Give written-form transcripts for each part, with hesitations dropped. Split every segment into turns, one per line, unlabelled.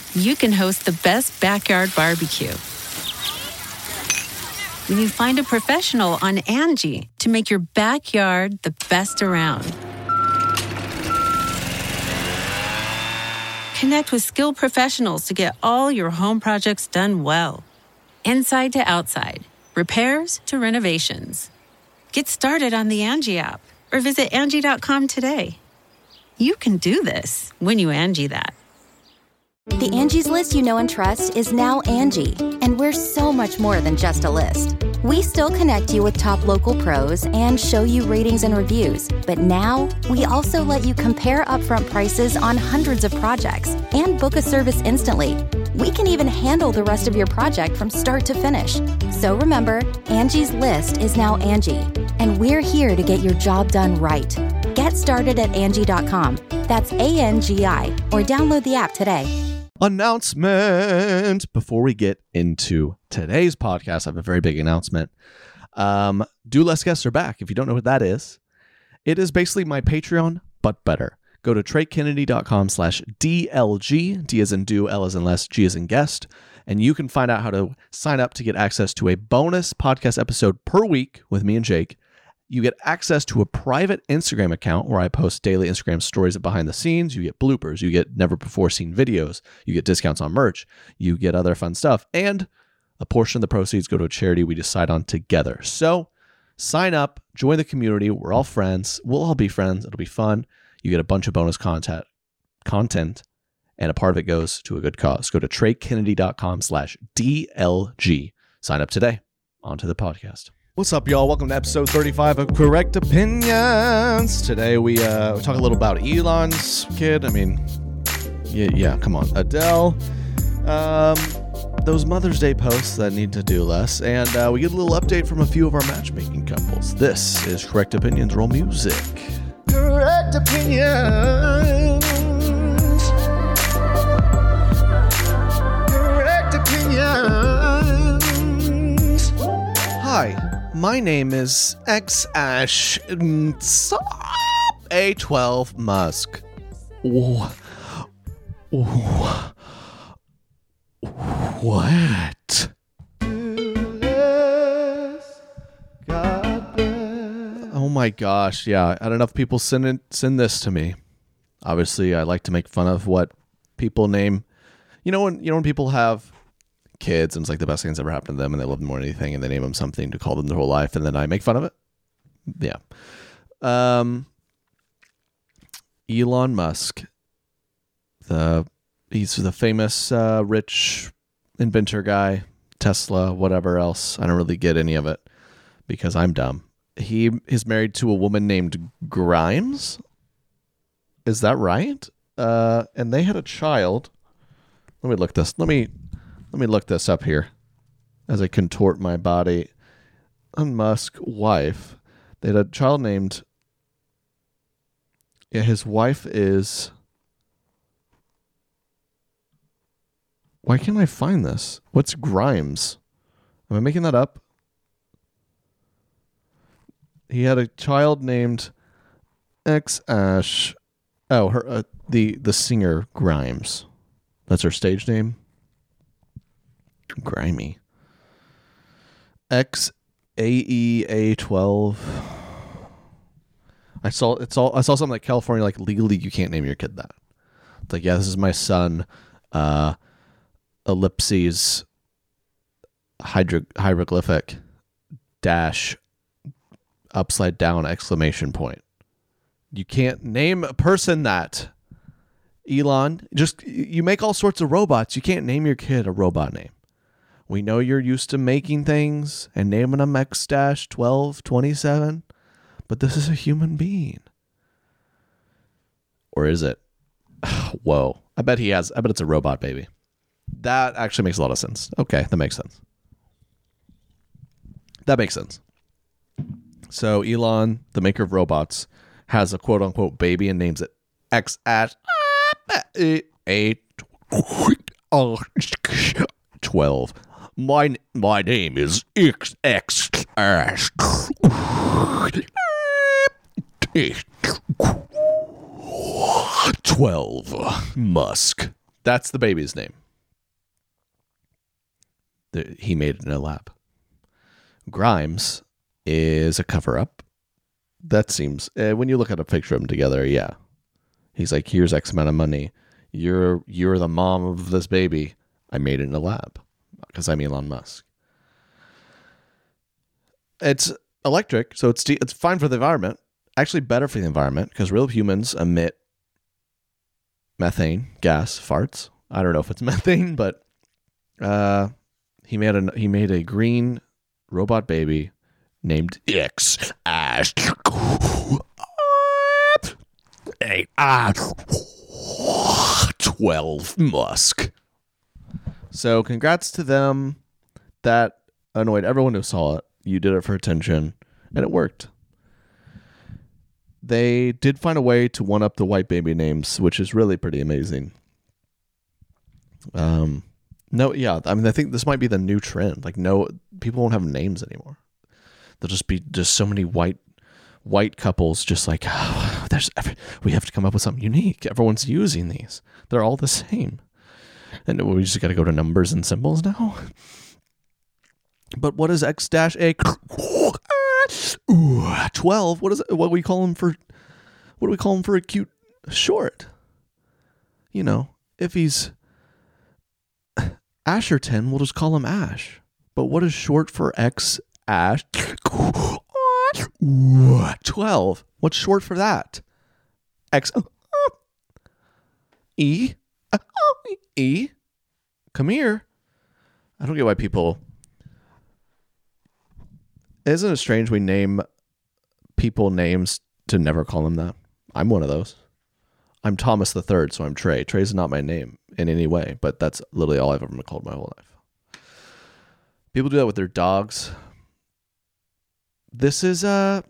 you can host the best backyard barbecue. When you find a professional on Angie to make your backyard the best around. Connect with skilled professionals to get all your home projects done well. Inside to outside, repairs to renovations. Get started on the Angie app or visit Angie.com today. You can do this when you Angie that.
The Angie's List you know and trust is now Angie, and we're so much more than just a list. We still connect you with top local pros and show you ratings and reviews, but now we also let you compare upfront prices on hundreds of projects and book a service instantly. We can even handle the rest of your project from start to finish. So remember, Angie's List is now Angie, and we're here to get your job done right. Get started at Angie.com. That's ANGI, or download the app today.
Announcement. Before we get into today's podcast, I have a very big announcement. Do Less Guests are back. If you don't know what that is, it is basically my Patreon, but better. Go to TreyKennedy.com/DLG, D as in do, L as in less, G as in guest, and you can find out how to sign up to get access to a bonus podcast episode per week with me and Jake. You get access to a private Instagram account where I post daily Instagram stories of behind the scenes. You get bloopers. You get never before seen videos. You get discounts on merch. You get other fun stuff. And a portion of the proceeds go to a charity we decide on together. So sign up, join the community. We're all friends. We'll all be friends. It'll be fun. You get a bunch of bonus content, and a part of it goes to a good cause. Go to TreyKennedy.com/DLG. Sign up today. On to the podcast. What's up, y'all? Welcome to episode 35 of Correct Opinions. Today we talk a little about Elon's kid. I mean, yeah, come on. Adele. Those Mother's Day posts that need to do less. And we get a little update from a few of our matchmaking couples. This is Correct Opinions. Roll music. Correct Opinions. Correct Opinions. Hi. My name is X-Ash A12 Musk. What? Oh my gosh, yeah. I had enough people send this to me. Obviously, I like to make fun of what people name. You know when people have kids and it's like the best thing that's ever happened to them and they love them more than anything and they name them something to call them their whole life and then I make fun of it. Yeah. Elon Musk, he's the famous rich inventor guy, Tesla, whatever else. I don't really get any of it because I'm dumb. He is married to a woman named Grimes. Is that right? And they had a child. Let me look this. Let me look this up here as I contort my body. On Musk's wife, they had a child named. Yeah, his wife is. Why can't I find this? What's Grimes? Am I making that up? He had a child named X-Ash. Oh, her the singer Grimes. That's her stage name. Grimy. XAEA12. I saw something like California, like legally you can't name your kid that. It's like, yeah, this is my son, ellipses, hieroglyphic, dash, upside down, exclamation point. You can't name a person that. Elon, you make all sorts of robots. You can't name your kid a robot name. We know you're used to making things and naming them X-1227, but this is a human being. Or is it? Whoa. I bet it's a robot baby. That actually makes a lot of sense. Okay, that makes sense. So Elon, the maker of robots, has a quote-unquote baby and names it X-12. My name is XX. 12 Musk. That's the baby's name. He made it in a lab. Grimes is a cover-up. That seems, when you look at a picture of them together, yeah. He's like, here's X amount of money. You're the mom of this baby. I made it in a lab because I'm Elon Musk. It's electric, so it's fine for the environment. Actually better for the environment because real humans emit methane gas, farts. I don't know if it's methane, but he made a green robot baby named X Ash 12 Musk. So congrats to them. That annoyed everyone who saw it. You did it for attention, and it worked. They did find a way to one-up the white baby names, which is really pretty amazing. I think this might be the new trend. Like, no, people won't have names anymore. There'll just be so many white couples, just like, we have to come up with something unique. Everyone's using these. They're all the same. And we just got to go to numbers and symbols now. But what is X-A? 12. What do we call him for a cute short? You know, if he's Asherton, we'll just call him Ash. But what is short for X Ash? 12. What's short for that? X E. E. Come here. I don't get why people. Isn't it strange we name people names to never call them that? I'm one of those. I'm Thomas the Third, so I'm Trey. Trey's not my name in any way, but that's literally all I've ever been called my whole life. People do that with their dogs. This is I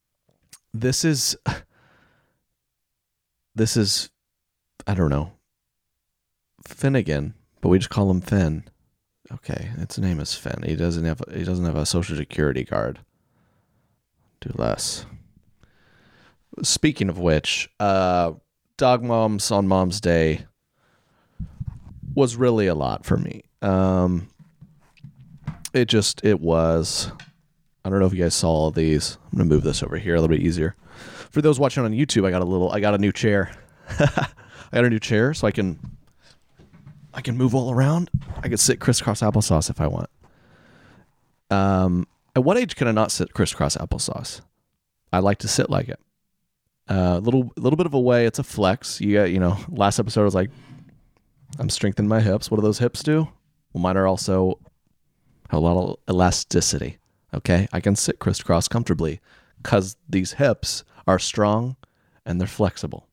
don't know, Finnegan, but we just call him Finn. Okay, its name is Finn. He doesn't have a social security card. Do less. Speaking of which, dog moms on Mom's Day was really a lot for me. It was. I don't know if you guys saw all of these. I'm gonna move this over here a little bit easier. For those watching on YouTube, I got a new chair. I got a new chair so I can move all around. I can sit crisscross applesauce if I want. At what age can I not sit crisscross applesauce? I like to sit like it. Little bit of a way. It's a flex. Last episode I was like, I'm strengthening my hips. What do those hips do? Well, mine are also have a lot of elasticity. Okay, I can sit crisscross comfortably because these hips are strong and they're flexible.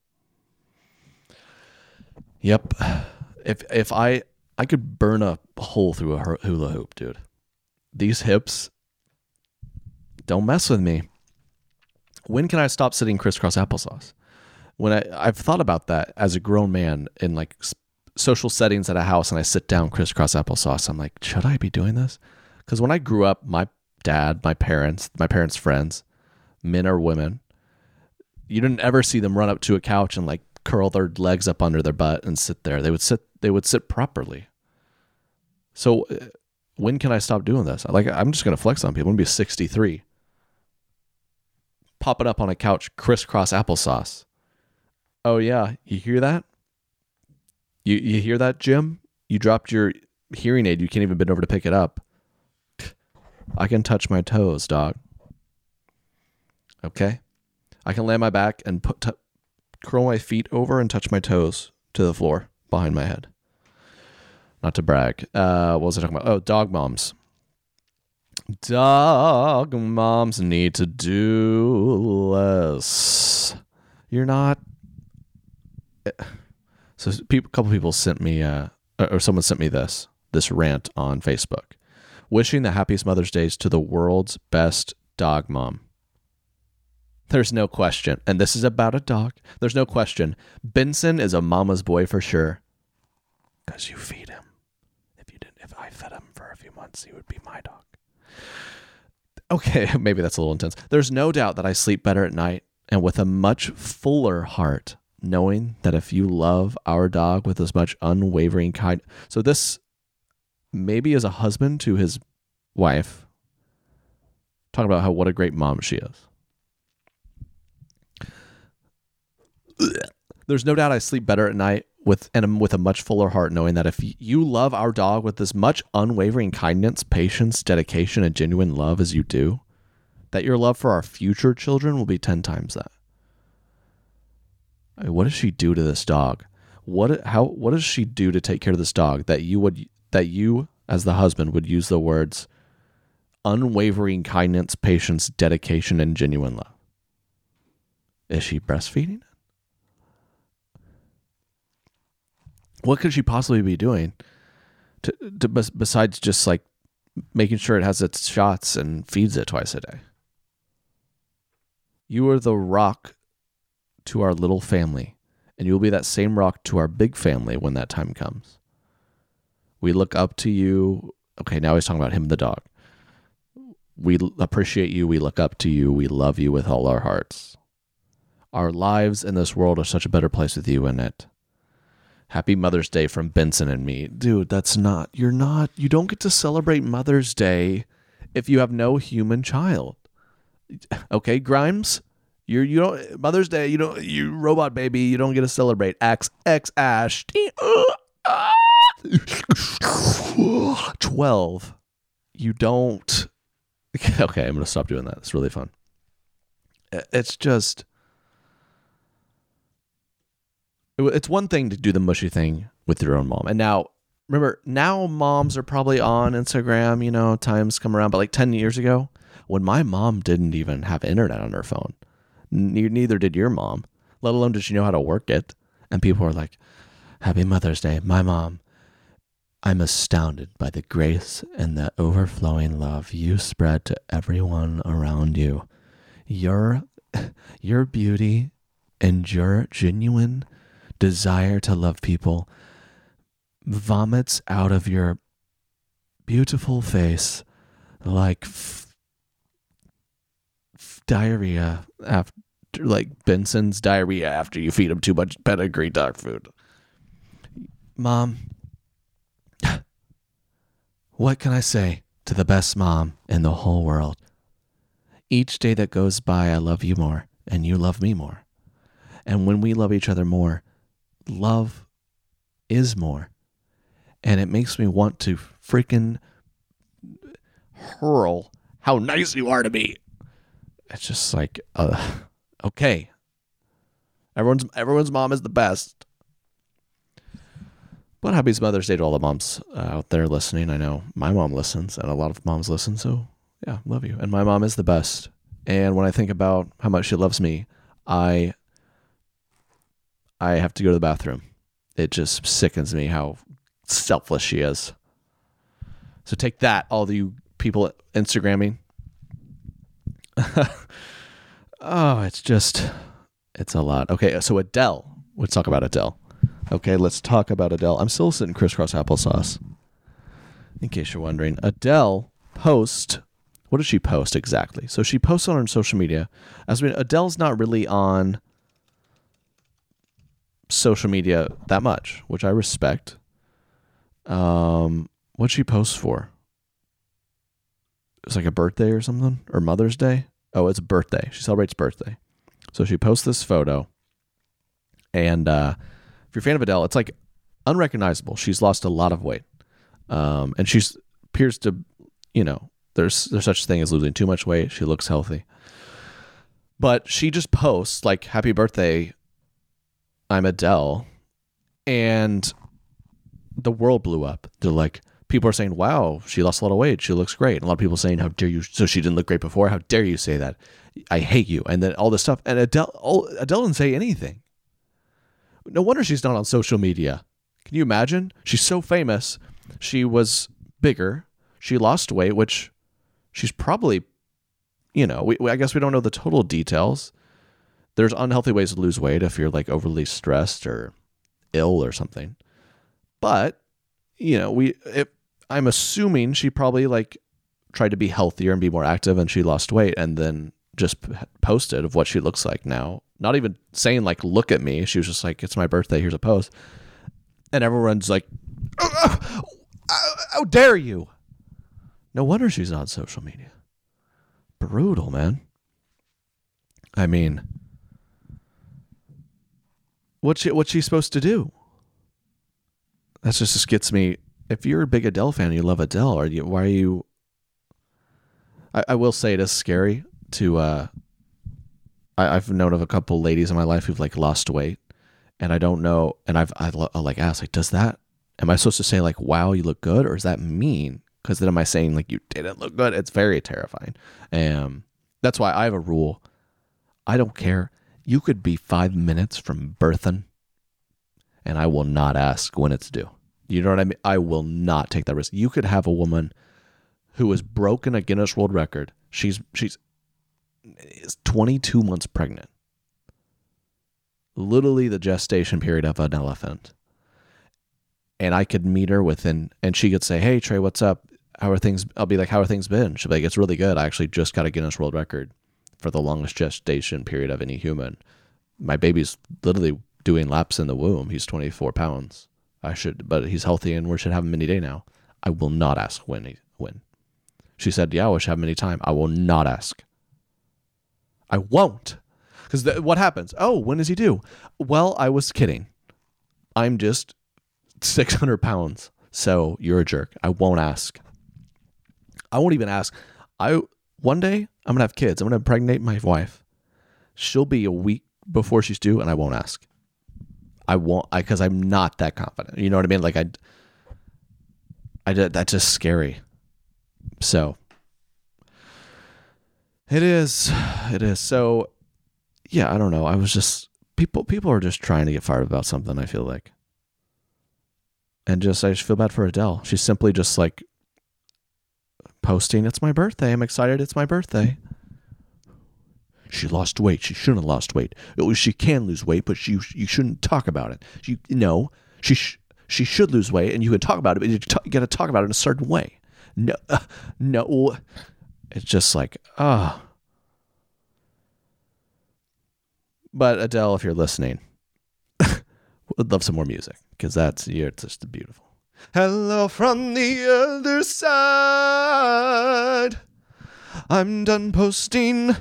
Yep. If I could burn a hole through a hula hoop, dude. These hips don't mess with me. When can I stop sitting crisscross applesauce? When I've thought about that as a grown man in like social settings at a house, and I sit down crisscross applesauce. I'm like, should I be doing this? Because when I grew up, my dad, my parents' friends, men or women, you didn't ever see them run up to a couch and like curl their legs up under their butt and sit there. They would sit properly. So when can I stop doing this? I'm just going to flex on people. I'm going to be 63. Pop it up on a couch, crisscross applesauce. Oh yeah, you hear that? You hear that, Jim? You dropped your hearing aid. You can't even bend over to pick it up. I can touch my toes, dog. Okay? I can lay on my back and curl my feet over and touch my toes to the floor behind my head. Not to brag. What was I talking about? Oh, dog moms. Dog moms need to do less. You're not... So a couple people sent me, or someone sent me this rant on Facebook. Wishing the happiest Mother's Days to the world's best dog mom. There's no question. And this is about a dog. There's no question. Benson is a mama's boy for sure. Because you feed him. If I fed him for a few months, he would be my dog. Okay, maybe that's a little intense. There's no doubt that I sleep better at night and with a much fuller heart, knowing that if you love our dog with as much unwavering kindness. So this, maybe as a husband to his wife, talking about what a great mom she is. There's no doubt I sleep better at night with a much fuller heart, knowing that if you love our dog with as much unwavering kindness, patience, dedication, and genuine love as you do, that your love for our future children will be 10 times that. I mean, what does she do to this dog? What does she do to take care of this dog that you as the husband would use the words unwavering kindness, patience, dedication, and genuine love? Is she breastfeeding it? What could she possibly be doing besides just like making sure it has its shots and feeds it twice a day? You are the rock to our little family, and you will be that same rock to our big family when that time comes. We look up to you. Okay, now he's talking about him, the dog. We appreciate you. We look up to you. We love you with all our hearts. Our lives in this world are such a better place with you in it. Happy Mother's Day from Benson and me. Dude, you don't get to celebrate Mother's Day if you have no human child. Okay, Grimes? You don't, Mother's Day, you robot baby, you don't get to celebrate. X Ash. 12. You don't. Okay, I'm going to stop doing that. It's really fun. It's just, it's one thing to do the mushy thing with your own mom. And now, remember, now moms are probably on Instagram, times come around. But like 10 years ago, when my mom didn't even have internet on her phone, neither did your mom, let alone did she know how to work it. And people were like, Happy Mother's Day, my mom. I'm astounded by the grace and the overflowing love you spread to everyone around you. Your beauty and your genuine desire to love people vomits out of your beautiful face like diarrhea after, like Benson's diarrhea after you feed him too much pedigree dog food. Mom, what can I say to the best mom in the whole world? Each day that goes by, I love you more, and you love me more. And when we love each other more, love is more. And it makes me want to freaking hurl how nice you are to me. It's just like, okay. Everyone's mom is the best. But happy Mother's Day to all the moms out there listening. I know my mom listens, and a lot of moms listen, so yeah, love you. And my mom is the best. And when I think about how much she loves me, I have to go to the bathroom. It just sickens me how selfless she is. So take that, all you people Instagramming. Oh, it's a lot. Okay, so Adele. Let's talk about Adele. Okay, let's talk about Adele. I'm still sitting crisscross applesauce. In case you're wondering, Adele what did she post exactly? So she posts on her social media. Adele's not really on social media that much, which I respect. What'd she post for? It was like a birthday or something, or Mother's Day. Oh, it's a birthday. She celebrates birthday. So she posts this photo, and if you're a fan of Adele, it's like unrecognizable. She's lost a lot of weight, and she appears to, there's such a thing as losing too much weight. She looks healthy, but she just posts like "Happy birthday, I'm Adele," and the world blew up. They're like, people are saying, wow, she lost a lot of weight. She looks great. And a lot of people saying, how dare you? So she didn't look great before. How dare you say that? I hate you. And then all this stuff. And Adele didn't say anything. No wonder she's not on social media. Can you imagine? She's so famous. She was bigger. She lost weight, which she's probably, I guess we don't know the total details. There's unhealthy ways to lose weight if you're like overly stressed or ill or something. But, I'm assuming she probably like tried to be healthier and be more active, and she lost weight and then just posted of what she looks like now. Not even saying like, look at me. She was just like, it's my birthday. Here's a post. And everyone's like, How dare you? No wonder she's on social media. Brutal, man. I mean, what's she supposed to do? That just gets me. If you're a big Adele fan and you love Adele, why are you? I will say it is scary to. I've known of a couple ladies in my life who've like lost weight, and I don't know. And I'll like ask, like, does that? Am I supposed to say like, wow, you look good, or is that mean? Because then am I saying like you didn't look good? It's very terrifying. That's why I have a rule. I don't care. You could be 5 minutes from birthing, and I will not ask when it's due. You know what I mean? I will not take that risk. You could have a woman who has broken a Guinness World Record. She's 22 months pregnant. Literally the gestation period of an elephant. And I could meet her and she could say, hey, Trey, what's up? How are things? I'll be like, how are things been? She'll be like, it's really good. I actually just got a Guinness World Record for the longest gestation period of any human. My baby's literally doing laps in the womb. He's 24 pounds. But he's healthy and we should have him any day now. I will not ask when. She said, yeah, we should have him any time. I will not ask. I won't. Because what happens? Oh, when is he due? Well, I was kidding. I'm just 600 pounds. So you're a jerk. I won't ask. I won't even ask. One day I'm going to have kids. I'm going to impregnate my wife. She'll be a week before she's due and I won't ask. I won't, because I'm not that confident. You know what I mean? Like that's just scary. So it is. So yeah, I don't know. I was just, people are just trying to get fired about something, I feel like. And I just feel bad for Adele. She's simply just like posting, it's my birthday. I'm excited. It's my birthday. She lost weight. She shouldn't have lost weight. She can lose weight, but you shouldn't talk about it. She should lose weight, and you can talk about it, but you got to talk about it in a certain way. No. It's just like, But Adele, if you're listening, would love some more music, because you're just beautiful. Hello from the other side. I'm done posting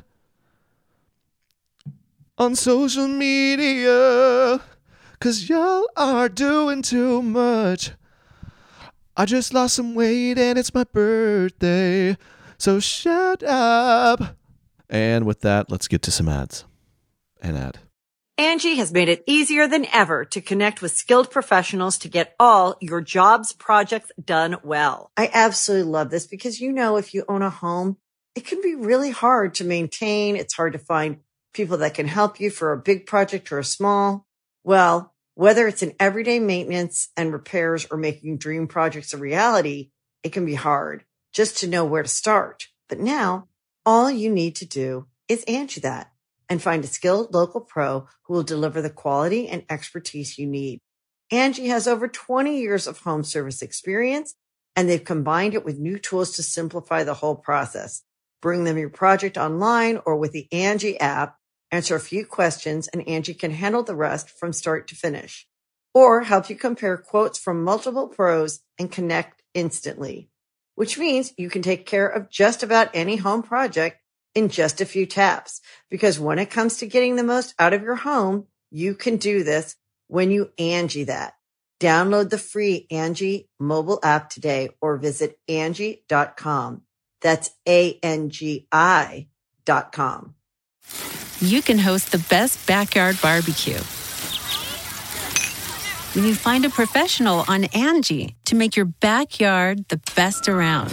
on social media, 'cause y'all are doing too much. I just lost some weight and it's my birthday, so shut up. And with that, let's get to some ads. An ad.
Angie has made it easier than ever to connect with skilled professionals to get all your jobs projects done well. I absolutely love this because, if you own a home, it can be really hard to maintain. It's hard to find people that can help you for a big project or a small. Well, whether it's in everyday maintenance and repairs or making dream projects a reality, it can be hard just to know where to start. But now all you need to do is Angie that and find a skilled local pro who will deliver the quality and expertise you need. Angie has over 20 years of home service experience, and they've combined it with new tools to simplify the whole process. Bring them your project online or with the Angie app, answer a few questions, and Angie can handle the rest from start to finish. Or help you compare quotes from multiple pros and connect instantly, which means you can take care of just about any home project in just a few taps. Because when it comes to getting the most out of your home, you can do this when you Angie that. Download the free Angie mobile app today or visit Angie.com. That's ANGI.com.
You can host the best backyard barbecue when you find a professional on Angie to make your backyard the best around.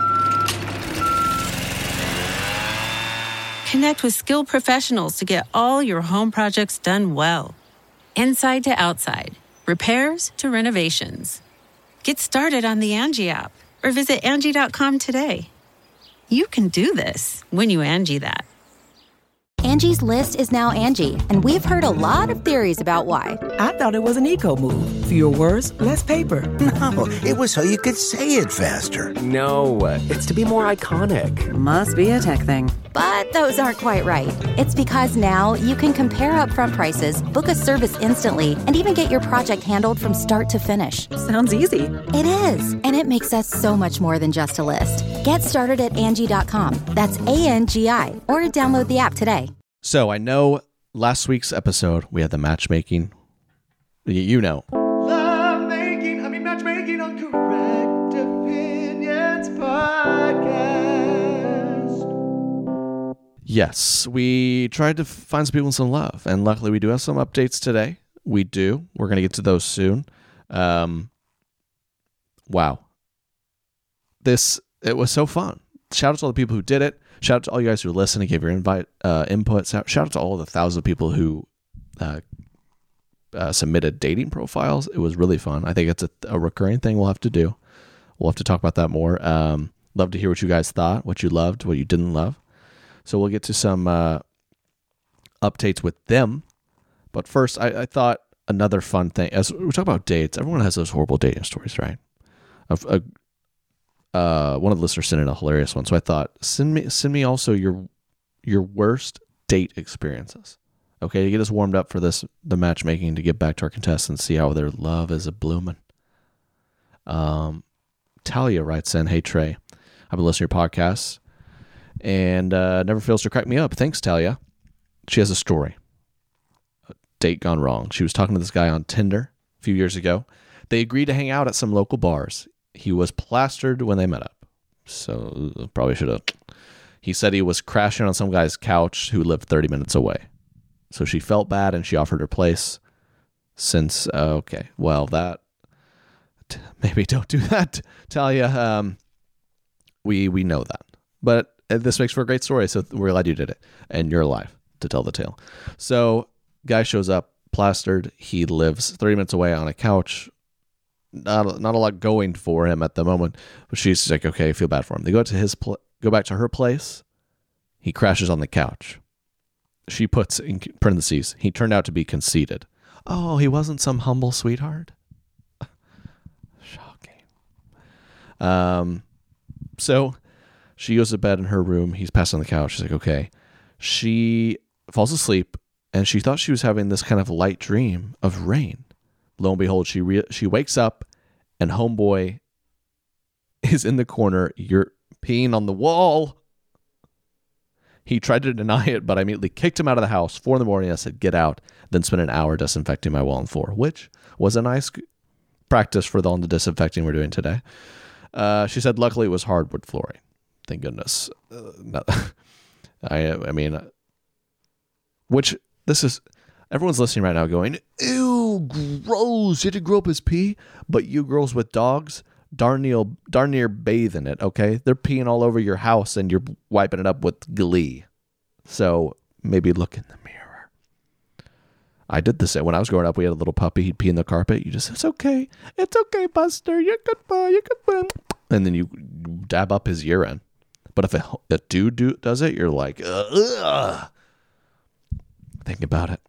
Connect with skilled professionals to get all your home projects done well. Inside to outside, repairs to renovations. Get started on the Angie app or visit Angie.com today. You can do this when you Angie that.
Angie's List is now Angie, and we've heard a lot of theories about why.
I thought it was an eco move. Fewer words, less paper.
No, it was so you could say it faster.
No, it's to be more iconic.
Must be a tech thing.
But those aren't quite right. It's because now you can compare upfront prices, book a service instantly, and even get your project handled from start to finish.
Sounds easy.
It is, and it makes us so much more than just a list. Get started at Angie.com. That's ANGI, or download the app today.
So I know last week's episode, we had the matchmaking. You know. Matchmaking on Correct Opinions Podcast. Yes, we tried to find some people some love, and luckily we do have some updates today. We do. We're going to get to those soon. Wow. It was so fun. Shout out to all the people who did it. Shout out to all you guys who listened and gave your input. Shout out to all the 1,000 people who submitted dating profiles. It was really fun. I think it's a recurring thing we'll have to do. We'll have to talk about that more. Love to hear what you guys thought, what you loved, what you didn't love. So we'll get to some updates with them. But first, I thought another fun thing, as we talk about dates, everyone has those horrible dating stories, right? One of the listeners sent in a hilarious one. So I thought, send me also your worst date experiences. Okay, to get us warmed up for the matchmaking, to get back to our contestants, see how their love is a blooming. Talia writes in, "Hey Trey, I've been listening to your podcasts and never fails to crack me up. Thanks, Talia." She has a story. A date gone wrong. She was talking to this guy on Tinder a few years ago. They agreed to hang out at some local bars. He was plastered when they met up. So probably should have. He said he was crashing on some guy's couch who lived 30 minutes away. So she felt bad and she offered her place. Since, okay, well, maybe don't do that, Talia. We know that. But this makes for a great story, so we're glad you did it. And you're alive to tell the tale. So, guy shows up, plastered. He lives 30 minutes away on a couch. Not a lot going for him at the moment. But she's like, okay, I feel bad for him. They go back to her place. He crashes on the couch. She puts in parentheses, he turned out to be conceited. Oh, he wasn't some humble sweetheart? Shocking. So she goes to bed in her room. He's passed on the couch. She's like, okay. She falls asleep, and she thought she was having this kind of light dream of rain. Lo and behold, she wakes up, and homeboy is in the corner. You're peeing on the wall. He tried to deny it, but I immediately kicked him out of the house. 4 a.m. I said, get out. Then spent an hour disinfecting my wall and floor, which was a nice practice for all the disinfecting we're doing today. She said, luckily it was hardwood flooring. Thank goodness. Which this is, everyone's listening right now going, ew, gross. You had to grow up as pee. But you girls with dogs, darn near bathe in it, okay? They're peeing all over your house and you're wiping it up with glee. So maybe look in the mirror. I did the same. When I was growing up, we had a little puppy. He'd pee in the carpet. You just, it's okay, Buster. You're good boy. And then you dab up his urine. But if a dude does it, you're like, ugh. Think about it.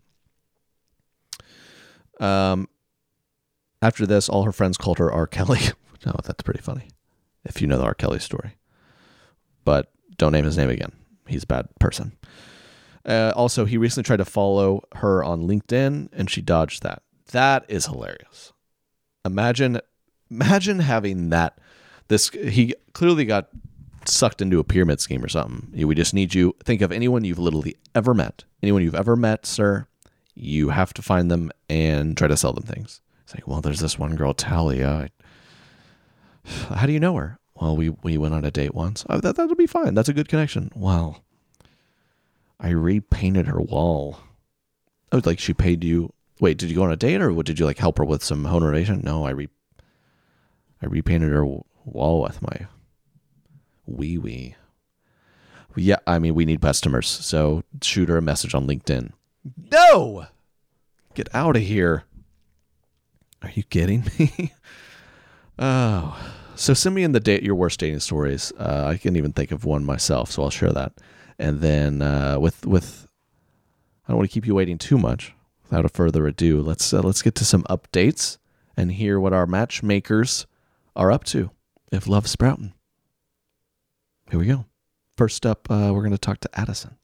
After this, all her friends called her R. Kelly. No, that's pretty funny, if you know the R. Kelly story. But don't name his name again. He's a bad person. Also, he recently tried to follow her on LinkedIn, and she dodged that. That is hilarious. Imagine having that. He clearly got sucked into a pyramid scheme or something. We just need you. Think of anyone you've literally ever met. Anyone you've ever met, sir. You have to find them and try to sell them things. It's like, well, there's this one girl, Talia. How do you know her? Well, we went on a date once. Oh, that'll be fine. That's a good connection. Well, I repainted her wall. Oh, like she paid you. Wait, did you go on a date or did you like help her with some home renovation? No, I repainted her wall with my wee. Yeah, I mean, we need customers. So shoot her a message on LinkedIn. No! Get out of here. Are you kidding me? Oh, so send me in your worst dating stories. I can't even think of one myself, so I'll share that. And then with I don't want to keep you waiting too much. Without further ado, let's get to some updates and hear what our matchmakers are up to. If love's sprouting, here we go. First up, we're going to talk to Addison.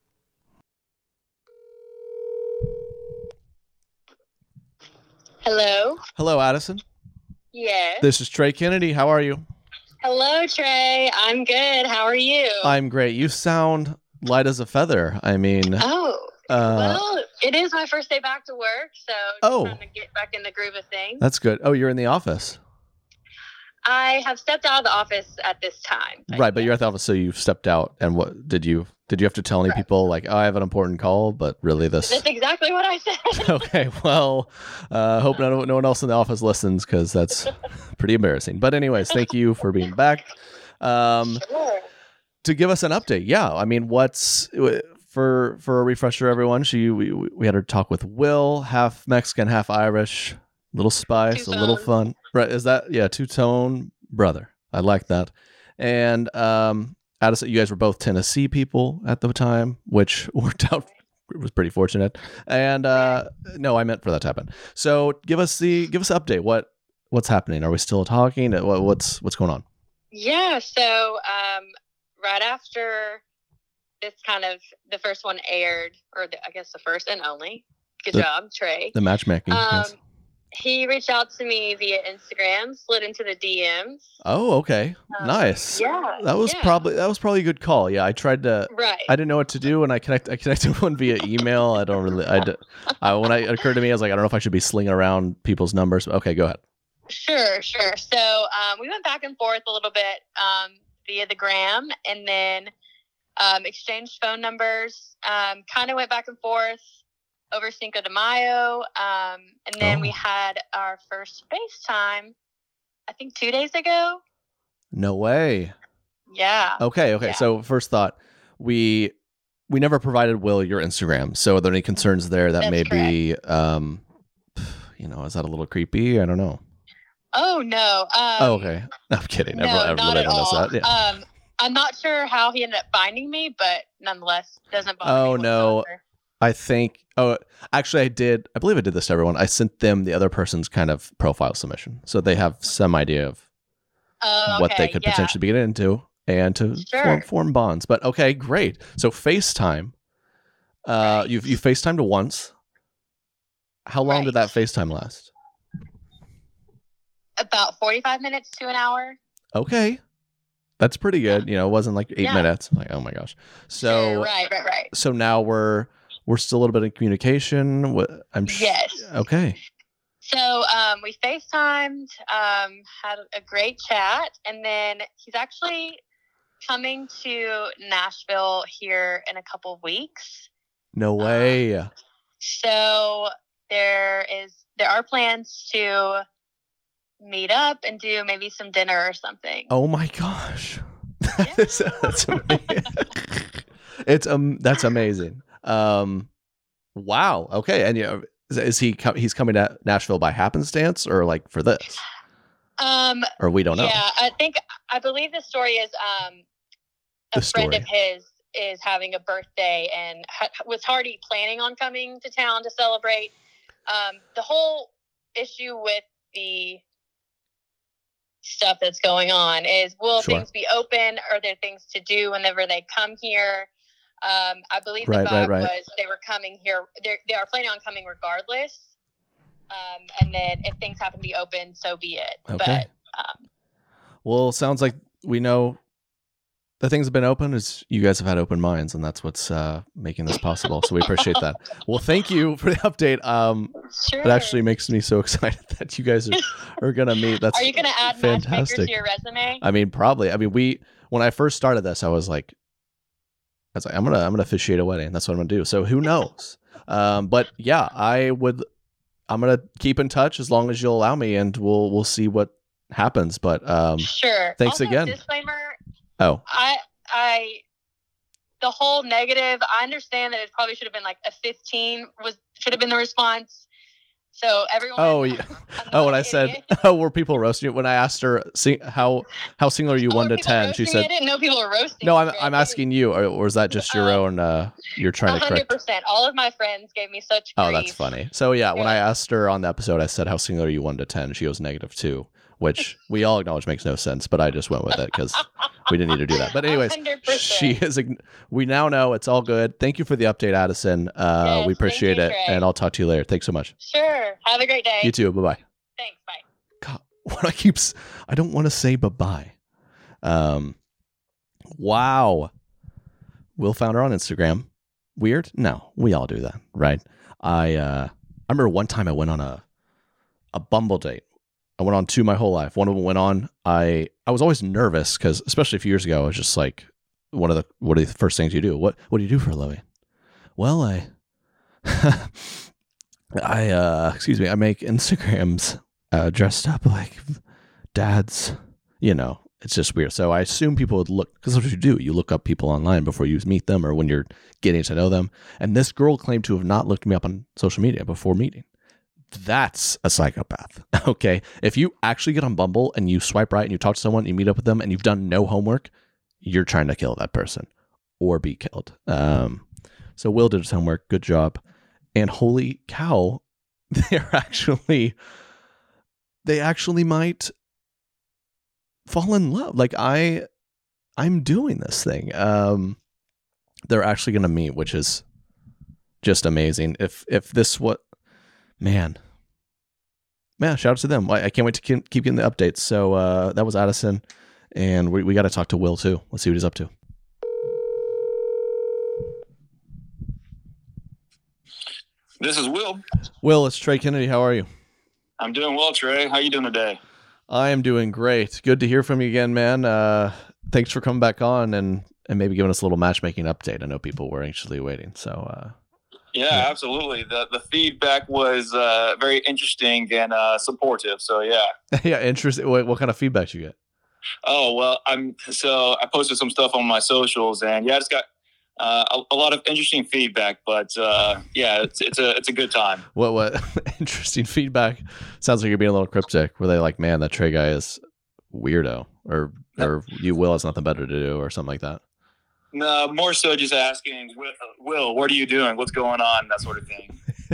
Hello.
Hello, Addison.
Yes.
This is Trey Kennedy. How are you?
Hello, Trey. I'm good. How are you?
I'm great. You sound light as a feather. I mean,
Well, it is my first day back to work, so just trying to get back in the groove of things.
That's good. Oh, you're in the office.
I have stepped out of the office at this time.
Right, but you're at the office, so you've stepped out. And what did you have to tell any people like, oh, I have an important call, but really this?
That's exactly what I said.
Okay, well, hope no one else in the office listens because that's pretty embarrassing. But anyways, thank you for being back.
Sure.
To give us an update, yeah. I mean, what's for a refresher, everyone? We had her talk with Will, half Mexican, half Irish. Little spice, a little fun. Right, is that, two-tone brother. I like that. And Addison, you guys were both Tennessee people at the time, which worked out. It was pretty fortunate. And no, I meant for that to happen. So give us an update. What's happening? Are we still talking? What's going on?
Yeah, so right after this the first one aired, or I guess the first and only. Good job, Trey.
The matchmaking. Yes.
He reached out to me via Instagram, slid into the DMs.
Oh, okay. Nice.
Yeah.
That was probably a good call. Yeah, I tried to. Right. I didn't know what to do, and I connected one via email. When it occurred to me, I was like, I don't know if I should be slinging around people's numbers. Okay, go ahead.
Sure. So we went back and forth a little bit via the gram, and then exchanged phone numbers. Kind of went back and forth over Cinco de Mayo. And then we had our first FaceTime, I think 2 days ago.
No way.
Yeah.
Okay. Yeah. So first thought, we never provided Will your Instagram. So are there any concerns there that may be, is that a little creepy? I don't know.
Oh, no.
Okay. I'm kidding.
No, not at all. Yeah. I'm not sure how he ended up finding me, but nonetheless, doesn't bother me.
Oh, no. I think, actually I believe I did this to everyone. I sent them the other person's kind of profile submission. So they have some idea of what they could potentially be getting into and to form bonds. But okay, great. So FaceTime, you FaceTimed once. How long did that FaceTime last?
About 45 minutes to an hour.
Okay. That's pretty good. It wasn't like 8 minutes. Like, oh my gosh. So,
right.
So now we're still a little bit in communication.
Yes.
Okay.
So we FaceTimed, had a great chat, and then he's actually coming to Nashville here in a couple of weeks.
No way.
So there are plans to meet up and do maybe some dinner or something.
Oh my gosh. That's amazing. That's amazing. Wow. Okay. And he's coming to Nashville by happenstance or like for this? Or we don't know.
Yeah, I believe the story is a friend of his is having a birthday and was already planning on coming to town to celebrate. The whole issue with the stuff that's going on is, will things be open? Are there things to do whenever they come here? I believe the vibe was they were coming here. They are planning on coming regardless. And then if things happen to be open, so be it.
Okay. But, well, sounds like we know the things have been open is you guys have had open minds, and that's what's making this possible. So we appreciate that. Well, thank you for the update. It actually makes me so excited that you guys are going to meet. Are
you going to add matchmakers to your resume?
I mean, probably. I mean, when I first started this, I was like, I'm gonna officiate a wedding. That's what I'm gonna do. So who knows? But yeah, I'm gonna keep in touch as long as you'll allow me, and we'll see what happens. But
sure.
Thanks
also,
again.
Disclaimer.
Oh.
The whole negative. I understand that it probably should have been like a 15 should have been the response. So everyone.
Oh yeah. When I said, were people roasting you? When I asked her, how single are you 1 to 10? She said,
I didn't know people were roasting.
No, I'm asking you, or is that just your own? You're trying to correct.
100%. All of my friends gave me such grief.
Oh, that's funny. So yeah, when I asked her on the episode, I said, how single are you 1 to 10? She goes -2, which we all acknowledge makes no sense, but I just went with it because We didn't need to do that. But anyways,
100%.
We now know it's all good. Thank you for the update, Addison.
Yes,
we appreciate it.
Trey.
And I'll talk to you later. Thanks so much.
Sure. Have a great day.
You too. Bye-bye.
Thanks. Bye.
God, I don't want to say bye-bye. Wow. Will found her on Instagram. Weird? No, we all do that, right? I remember one time I went on a Bumble date. I went on two my whole life. One of them went on. I was always nervous because, especially a few years ago, I was just like, what are the first things you do? What do you do for a living? Well, I make Instagrams dressed up like dads. It's just weird. So I assume people would look, because that's what you do. You look up people online before you meet them or when you're getting to know them. And this girl claimed to have not looked me up on social media before meeting. That's a psychopath. Okay. If you actually get on Bumble and you swipe right and you talk to someone, you meet up with them and you've done no homework, you're trying to kill that person or be killed. So Will did his homework. Good job. And holy cow, they actually might fall in love. Like I'm doing this thing. They're actually going to meet, which is just amazing. If this what, man, shout out to them. I can't wait to keep getting the updates. So that was Addison, and we got to talk to Will too. Let's see what he's up to.
This is Will.
Will, it's Trey Kennedy. How are you?
I'm doing well, Trey. How you doing today?
I am doing great. Good to hear from you again, man. Thanks for coming back on and maybe giving us a little matchmaking update. I know people were anxiously waiting. So
yeah, absolutely. The feedback was very interesting and supportive. So yeah.
Yeah, interesting. What kind of feedback did you get?
Oh well, I posted some stuff on my socials, and yeah, I just got a lot of interesting feedback. But yeah, it's a good time.
What interesting feedback? Sounds like you're being a little cryptic. Were they like, man, that Trey guy is weirdo, or you Will has nothing better to do, or something like that?
No, more so just asking, Will, what are you doing? What's going on? That sort of thing.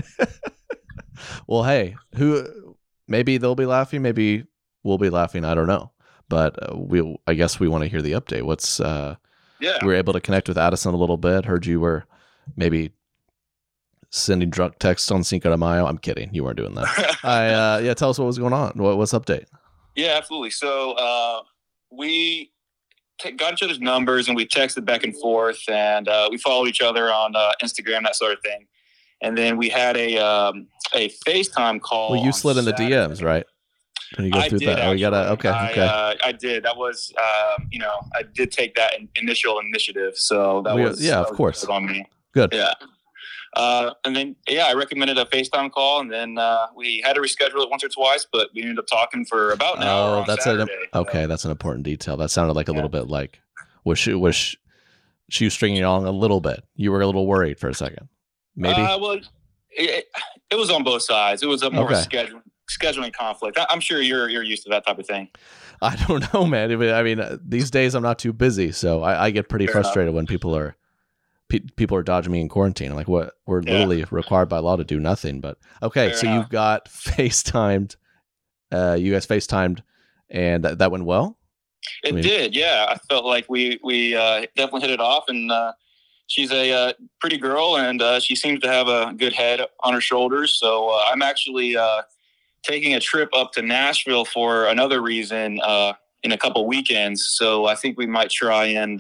Well, hey, maybe they'll be laughing, maybe we'll be laughing. I don't know, but I guess we want to hear the update. What's yeah, we were able to connect with Addison a little bit. Heard you were maybe sending drunk texts on Cinco de Mayo. I'm kidding. You weren't doing that. Yeah, tell us what was going on. What's update?
Yeah, absolutely. So we got each other's numbers and we texted back and forth, and we followed each other on Instagram, that sort of thing. And then we had a FaceTime call.
Well, you slid in the DMs, right? Can you go through that? Oh, you gotta. Okay.
I did. That was, I did take that initial initiative. So that was,
yeah, of course,
on me.
Good.
Yeah. And then, I recommended a FaceTime call, and then we had to reschedule it once or twice, but we ended up talking for about an hour.
That's
Saturday,
that's an important detail. That sounded like a little bit like was she stringing you along a little bit? You were a little worried for a second, maybe.
Well, it was on both sides. It was a more scheduling conflict. I'm sure you're used to that type of thing.
I don't know, man. I mean, these days I'm not too busy, so I get pretty frustrated when people are dodging me in quarantine. I'm like, what? We're literally required by law to do nothing. But okay, so you got FaceTimed. You guys FaceTimed, and that went well.
It did, yeah. I felt like we definitely hit it off, and she's a pretty girl, and she seems to have a good head on her shoulders. So I'm actually taking a trip up to Nashville for another reason in a couple weekends. So I think we might try and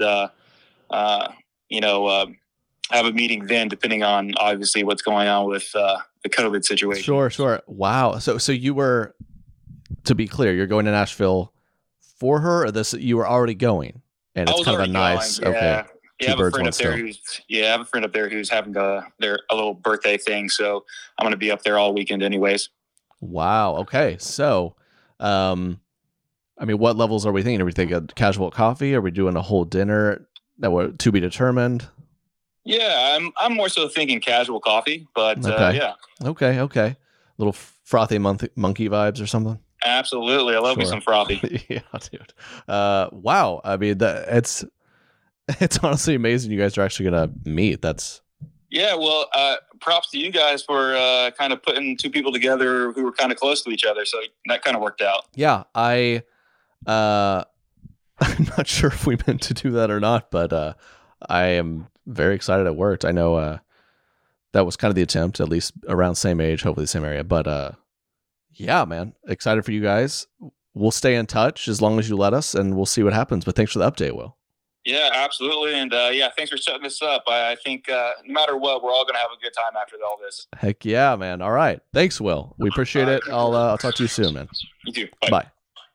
have a meeting then, depending on obviously what's going on with the COVID situation.
Sure. Wow. So you were, to be clear, you're going to Nashville for her, or you were already going, and it's kind of a nice, okay.
Yeah, I have a friend up there who's having a little birthday thing, so I'm going to be up there all weekend anyways.
Wow. Okay. So, I mean, what levels are we thinking? Are we thinking a casual coffee? Are we doing a whole dinner that were to be determined?
Yeah, I'm more so thinking casual coffee, but yeah.
Okay. Little frothy monkey vibes or something?
Absolutely. I love me some frothy.
Yeah, dude. Wow. I mean, it's honestly amazing you guys are actually going to meet.
Yeah, well, props to you guys for kind of putting two people together who were kind of close to each other. So that kind of worked out.
Yeah, I'm not sure if we meant to do that or not, but I am very excited it worked. I know that was kind of the attempt, at least around same age, hopefully the same area. But yeah, man, excited for you guys. We'll stay in touch as long as you let us, and we'll see what happens. But thanks for the update, Will.
Yeah, absolutely. And yeah, thanks for setting this up. I think no matter what, we're all going to have a good time after all this.
Heck yeah, man. All right. Thanks, Will. We appreciate it. I'll talk to you soon, man.
You too.
Bye.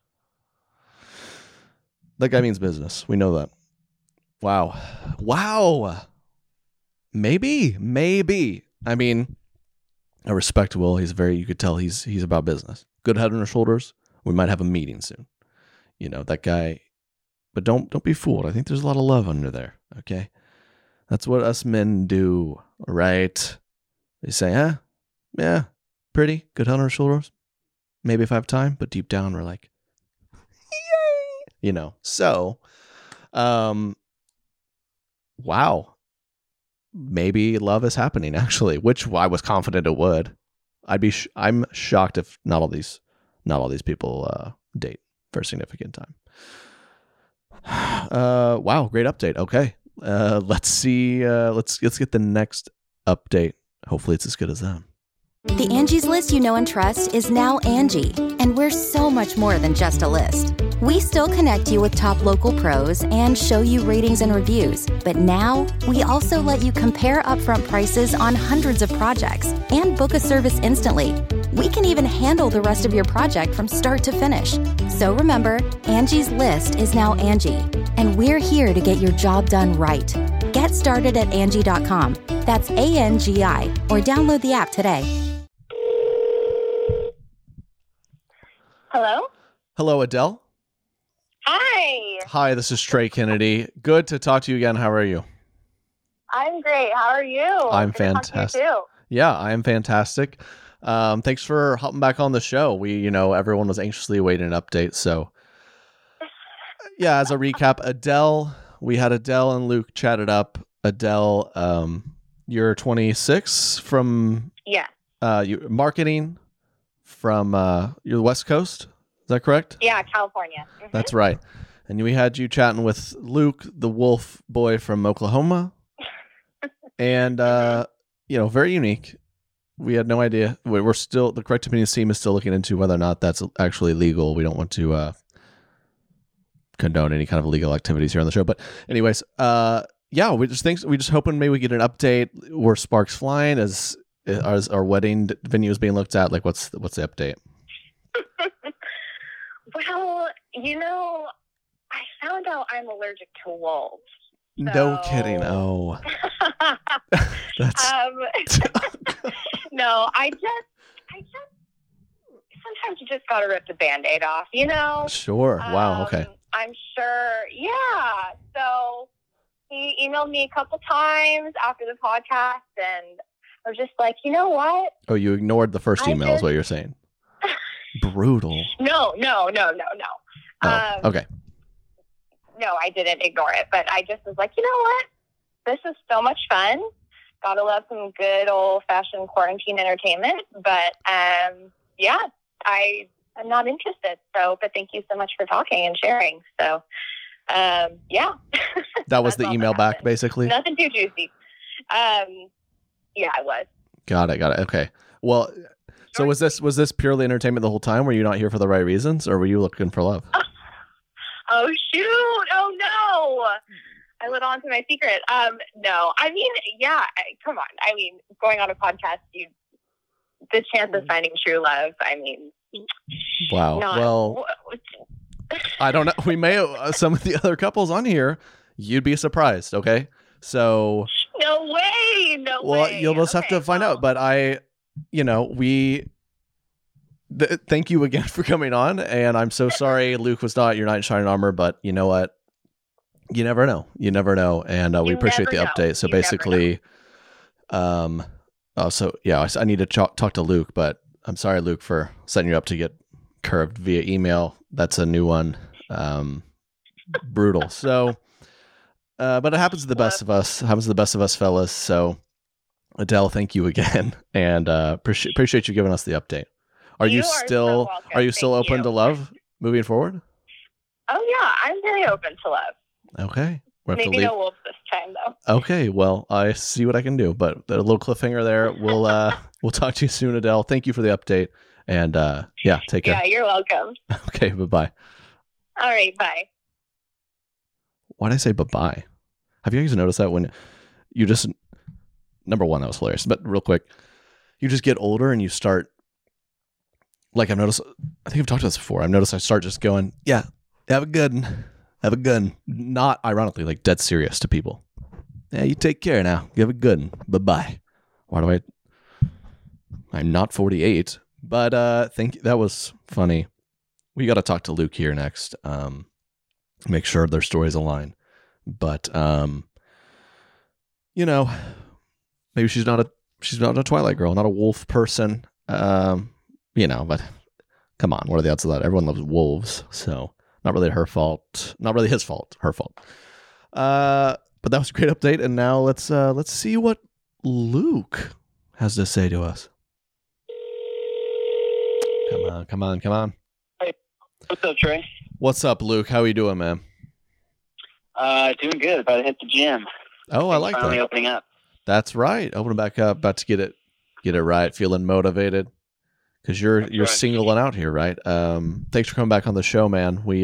That guy means business. We know that. Wow. Maybe. I mean, I respect Will. You could tell he's about business. Good head on his shoulders. We might have a meeting soon. You know, that guy. But don't be fooled. I think there's a lot of love under there. Okay, that's what us men do, right? They say, yeah, pretty good head on our shoulders. Maybe if I have time, but deep down we're like, yay, you know. So, wow, maybe love is happening actually, which I was confident it would. I'm shocked if not all these people date for a significant time. Wow, great update. Okay. Let's see. Let's get the next update. Hopefully it's as good as them.
The Angie's List you know and trust is now Angie, and we're so much more than just a list. We still connect you with top local pros and show you ratings and reviews, but now we also let you compare upfront prices on hundreds of projects and book a service instantly. We can even handle the rest of your project from start to finish. So remember, Angie's List is now Angie, and we're here to get your job done right. Get started at Angie.com. That's ANGI, or download the app today.
Hello?
Hello, Adele.
Hi.
Hi, this is Trey Kennedy. Good to talk to you again. How are you?
I'm great. How are you?
I'm
Good to talk
fantastic.
to you too.
Yeah, I am fantastic. Thanks for hopping back on the show. Everyone was anxiously awaiting an update. So, yeah, as a recap, Adele, we had Adele and Luke chatted up. Adele, you're 26 from marketing from you're the West Coast. Is that correct?
Yeah, California. Mm-hmm.
That's right. And we had you chatting with Luke, the wolf boy from Oklahoma. And, very unique. We had no idea. We're still, the Correct Opinions team is still looking into whether or not that's actually legal. We don't want to condone any kind of illegal activities here on the show. But anyways, we just hoping maybe we get an update. Were sparks flying? As our wedding venue is being looked at? Like, what's the update?
Well, I found out I'm allergic to wolves. So...
No kidding. Oh, that's
no. I just sometimes you just gotta rip the Band-Aid off,
Sure. Wow. Okay.
I'm sure. Yeah. So he emailed me a couple times after the podcast, and I was just like, you know what?
Oh, you ignored the first email, is what you're saying. Brutal.
No.
Oh, okay.
No, I didn't ignore it, but I just was like, you know what? This is so much fun. Gotta love some good old-fashioned quarantine entertainment. But, I'm not interested. So, but thank you so much for talking and sharing. So, yeah.
That was the email back, basically?
Nothing too juicy. Yeah, it was.
Got it. Okay. Well, so was this purely entertainment the whole time? Were you not here for the right reasons, or were you looking for love?
Oh, shoot. Oh, no. I let on to my secret. No. I mean, yeah, come on. I mean, going on a podcast, the chance of finding true love, I mean.
Wow. Well, I don't know. We may, some of the other couples on here, you'd be surprised, okay? So.
No way.
Well, you'll just have to find out. But thank you again for coming on, and I'm so sorry Luke was not your knight in shining armor, but you know what? You never know, and we appreciate the update. So basically, I need to talk to Luke, but I'm sorry, Luke, for setting you up to get curved via email. That's a new one. Brutal. So, but it happens to the best of us. Fellas. So, Adele, thank you again, and appreciate you giving us the update. Are you still open to love moving forward?
Oh, yeah. I'm very open to love.
Okay.
Maybe no wolves this time, though.
Okay. Well, I see what I can do, but a little cliffhanger there. We'll talk to you soon, Adele. Thank you for the update. And take care.
Yeah, you're welcome.
Okay. Bye-bye.
All right. Bye.
Why'd I say bye-bye? Have you guys noticed that when you just, number one, that was hilarious, but real quick, you just get older and you start, like I've noticed, I think I've talked about this before. I've noticed I start just going, yeah, have a good one. Have a good one. Not ironically, like dead serious to people. Yeah, you take care now. You have a good one. Bye-bye. I'm not 48, but that was funny. We got to talk to Luke here next. Make sure their stories align. But, maybe she's not a Twilight girl, not a wolf person. But come on, what are the odds of that? Everyone loves wolves, so not really her fault. Not really his fault, her fault. But that was a great update, and now let's see what Luke has to say to us. Come on.
Hey, what's up, Trey?
What's up, Luke? How are you doing, man?
Doing good. About to hit the gym.
Oh, I like
finally
that.
Opening up.
That's right. Opening back up. About to get it right. Feeling motivated because you're
right.
singling out here, right? Thanks for coming back on the show, man. We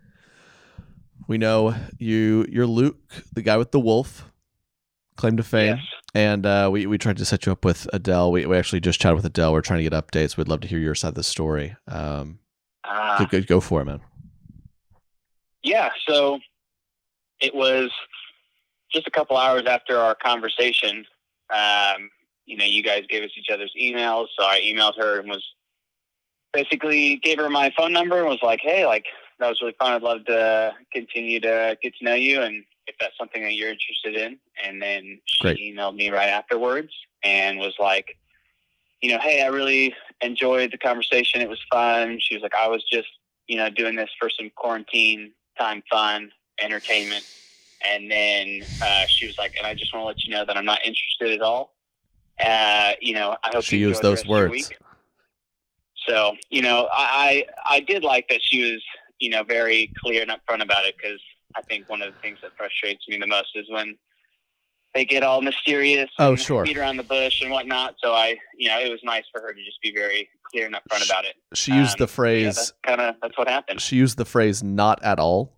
know you're Luke, the guy with the wolf claim to fame.
Yes.
And we tried to set you up with Adele. We actually just chatted with Adele. We're trying to get updates. We'd love to hear your side of the story. Go for it, man.
Yeah, so it was just a couple hours after our conversation. You guys gave us each other's emails, so I emailed her and was basically gave her my phone number and was like, hey, like, that was really fun. I'd love to continue to get to know you, and if that's something that you're interested in. And then she
Great.
emailed me right afterwards and was like, hey, I really enjoyed the conversation. It was fun. She was like, I was just, doing this for some quarantine time fun, entertainment. And then she was like, and I just want to let you know that I'm not interested at all. I hope
she
you
used
enjoy the
those
rest of your
words.
week. So, I did like that she was, very clear and upfront about it, because I think one of the things that frustrates me the most is when they get all mysterious and
sure.
beat around the bush and whatnot. So it was nice for her to just be very clear and upfront about it.
She used the phrase.
That's what happened.
She used the phrase "not at all."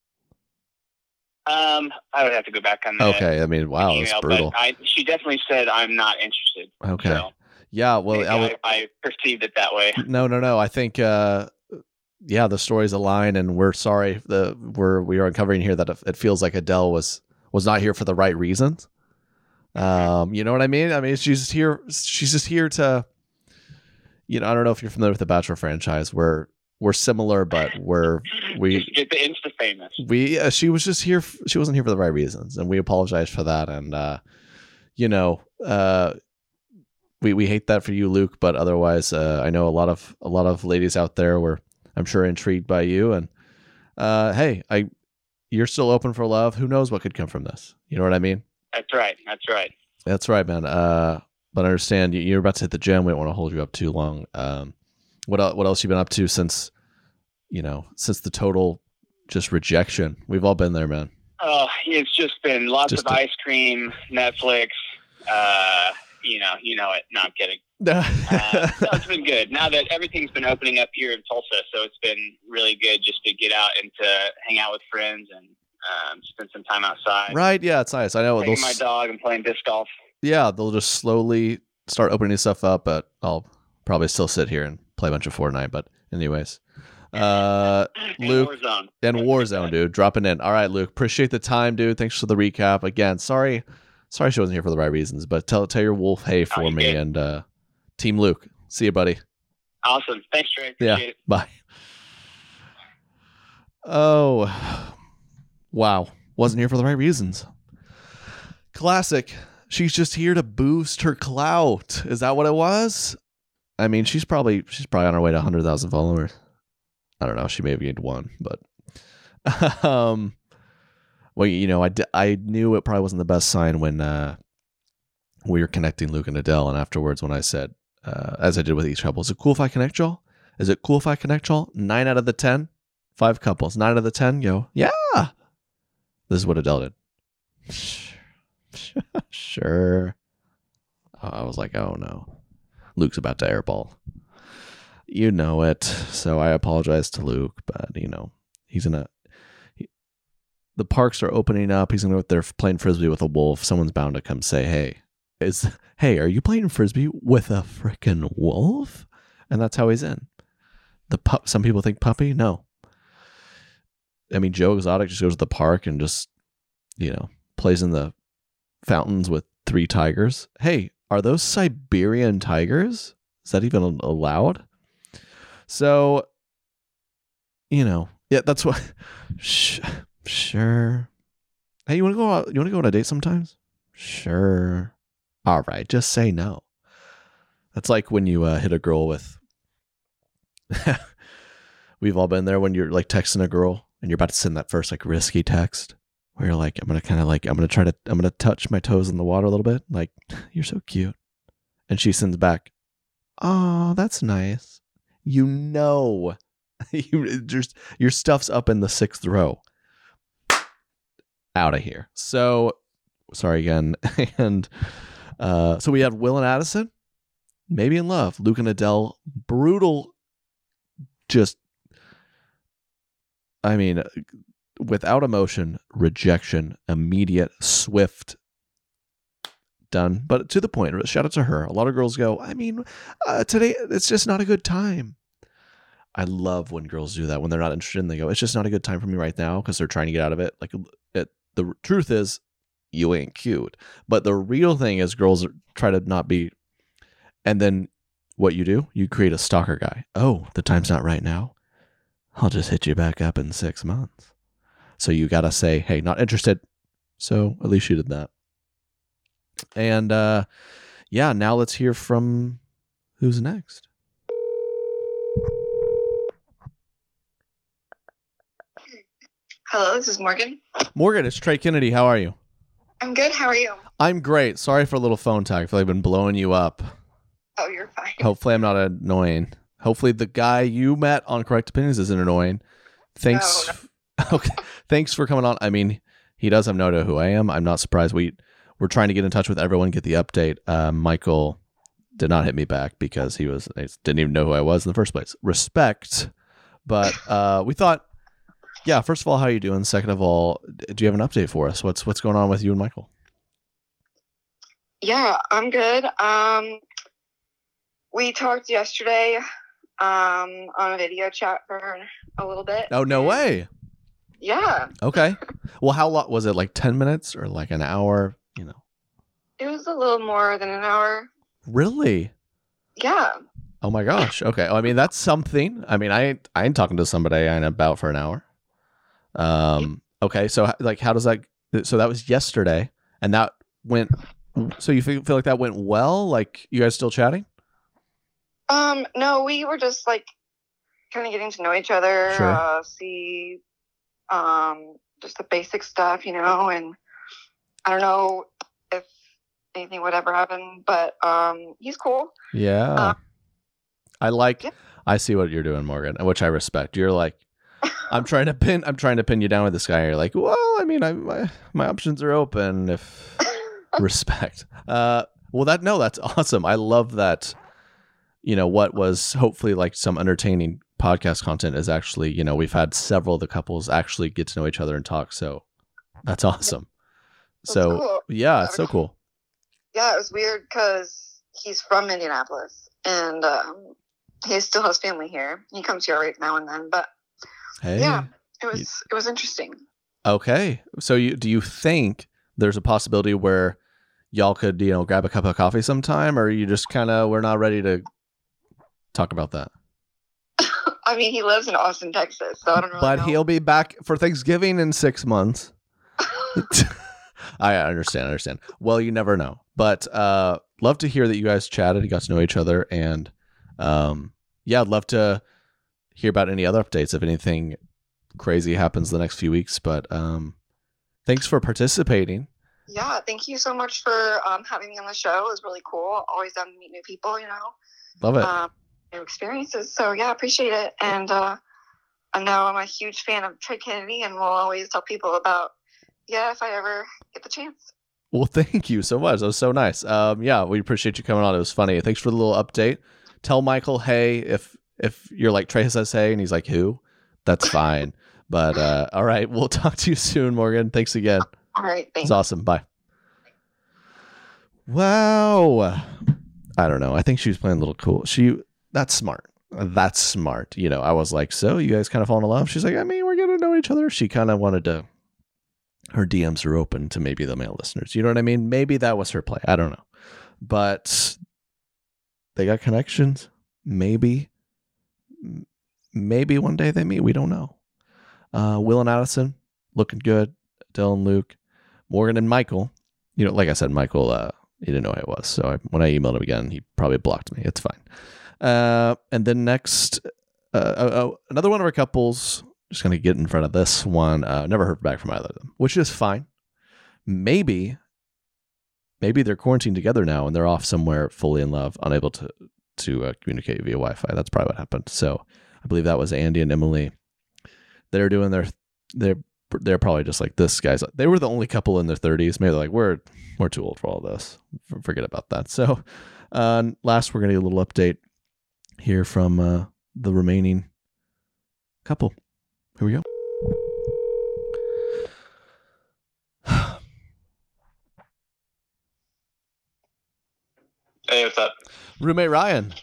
I would have to go back on that.
Okay, I mean, wow,
email,
that's brutal.
But she definitely said, "I'm not interested."
Okay.
So
yeah, well,
I perceived it that way.
No. I think, the stories align, and we're sorry we are uncovering here that it feels like Adele was not here for the right reasons. You know what I mean? I mean, she's just here to, I don't know if you're familiar with the Bachelor franchise, where we're similar, but we
just get the Insta famous.
She was just here. She wasn't here for the right reasons, and we apologize for that. And we hate that for you, Luke. But otherwise, I know a lot of ladies out there were, I'm sure, intrigued by you. And hey, you're still open for love. Who knows what could come from this? You know what I mean?
That's right, man.
But I understand you're about to hit the gym. We don't want to hold you up too long. What else you been up to since the total just rejection? We've all been there, man.
Oh, it's just been lots of ice cream, Netflix. You know it. No, I'm kidding. No, it's been good. Now that everything's been opening up here in Tulsa, so it's been really good just to get out and to hang out with friends and spend some time outside.
Right? Yeah, it's nice. I know.
Taking my dog and playing disc golf.
Yeah, they'll just slowly start opening stuff up, but I'll probably still sit here and play a bunch of Fortnite. But anyways, Luke
Warzone.
And Warzone, dude, dropping in. All right, Luke, appreciate the time, dude. Thanks for the recap again. Sorry she wasn't here for the right reasons, but tell your wolf hey for me and Team Luke. See you, buddy.
Awesome. Thanks, Trey. Appreciate it.
Bye. Oh, wow. Wasn't here for the right reasons. Classic. She's just here to boost her clout. Is that what it was? I mean, she's probably on her way to 100,000 followers. I don't know. She may have gained one, but well, I knew it probably wasn't the best sign when we were connecting Luke and Adele, and afterwards when I said, as I did with each couple, is it cool if I connect y'all? 9 out of the 10 5 couples. 9 out of the 10 go, yeah. This is what Adele did. Sure. I was like, oh no. Luke's about to airball. You know it. So I apologize to Luke, but he's in the parks are opening up. He's going to go out there playing Frisbee with a wolf. Someone's bound to come say, hey, are you playing Frisbee with a freaking wolf? And that's how he's in. Some people think puppy. No. I mean, Joe Exotic just goes to the park and just, plays in the fountains with 3 tigers. Hey, are those Siberian tigers? Is that even allowed? So, yeah, that's what. Sure. Hey, you want to go out? You want to go on a date sometimes? Sure. All right, just say no. That's like when you hit a girl with. We've all been there when you're like texting a girl and you're about to send that first like risky text where you're like, I'm going to touch my toes in the water a little bit. Like, you're so cute. And she sends back, oh, that's nice. Your stuff's up in the 6th row. Out of here. So, sorry again. And so we have Will and Addison, maybe in love. Luke and Adele, brutal. Just, without emotion, rejection, immediate, swift, done. But to the point, shout out to her. A lot of girls go, today, it's just not a good time. I love when girls do that. When they're not interested and they go, it's just not a good time for me right now because they're trying to get out of it. Like, the truth is, you ain't cute. But the real thing is girls try to not be. And then what you do, you create a stalker guy. Oh, the time's not right now. I'll just hit you back up in 6 months. So you got to say, hey, not interested. So at least you did that. And now let's hear from who's next.
Hello, this is Morgan.
Morgan, it's Trey Kennedy. How are you?
I'm good. How are you?
I'm great. Sorry for a little phone tag. I feel like I've been blowing you up.
Oh, you're fine.
Hopefully I'm not annoying. Hopefully the guy you met on Correct Opinions isn't annoying. Thanks. No. Okay. Thanks for coming on. I mean, he does have no idea who I am. I'm not surprised. We're trying to get in touch with everyone, get the update. Michael did not hit me back because he didn't even know who I was in the first place. Respect. But we thought, yeah, first of all, how are you doing? Second of all, do you have an update for us? What's going on with you and Michael?
Yeah, I'm good. We talked yesterday on a video chat for a little bit.
Oh, no way.
Yeah.
Okay. Well, how long was it? Like 10 minutes or like an hour?
It was a little more than an hour.
Really?
Yeah.
Oh my gosh. Okay. I mean, that's something. I mean, I ain't talking to somebody I ain't about for an hour. Okay. So like, how does that? So that was yesterday, and that went. So you feel like that went well? Like you guys still chatting?
No, we were just like kind of getting to know each other.
Sure.
See, just the basic stuff, and I don't know if anything would ever happen, but he's cool.
Yeah. I see what you're doing, Morgan, which I respect. You're like, I'm trying to pin you down with this guy. You're like, well, I mean, my options are open. If respect. That's awesome. I love that. What was hopefully like some entertaining podcast content is actually, we've had several of the couples actually get to know each other and talk. So that's awesome. So
cool.
Yeah, it's so cool.
Yeah, it was weird because he's from Indianapolis and he still has family here. He comes here right now and then, but yeah, it was interesting.
Okay, so do you think there's a possibility where y'all could grab a cup of coffee sometime, or you just we're not ready to talk about that?
I mean, he lives in Austin, Texas, so I don't really know.
He'll be back for Thanksgiving in 6 months. I understand. Well, you never know. But love to hear that you guys chatted, you got to know each other, and I'd love to hear about any other updates if anything crazy happens the next few weeks. But thanks for participating.
Yeah, thank you so much for having me on the show. It was really cool. Always down to meet new people,
Love it.
New experiences. So yeah, appreciate it. And I know I'm a huge fan of Trey Kennedy, and will always tell people about, if I ever get the chance.
Well, thank you so much. That was so nice. Yeah, we appreciate you coming on. It was funny. Thanks for the little update. Tell Michael, hey, if you're like Trey says hey, and he's like, who? That's fine. But all right, we'll talk to you soon, Morgan. Thanks again.
All right, thanks.
It's awesome. Bye. Wow. I don't know. I think she was playing a little cool. That's smart. That's smart. You know, I was like, so you guys kind of falling in love? She's like, I mean, we're going to know each other. She kind of wanted to, her DMs are open to maybe the male listeners. You know what I mean? Maybe that was her play. I don't know. But they got connections. Maybe one day they meet. We don't know. Will and Addison, looking good. Dylan, Luke, Morgan, and Michael. You know, like I said, Michael, he didn't know who I was. So when I emailed him again, he probably blocked me. It's fine. And then next, another one of our couples, just going to get in front of this one. Never heard back from either of them, which is fine. Maybe they're quarantined together now and they're off somewhere fully in love, unable to communicate via Wi-Fi. That's probably what happened. So I believe that was Andy and Emily. They're doing they're probably just like, this guy's, they were the only couple in their 30s. Maybe they're like, we're too old for all this. Forget about that. So last, we're going to get a little update here from the remaining couple. Here we go.
Hey, what's up?
Roommate Ryan.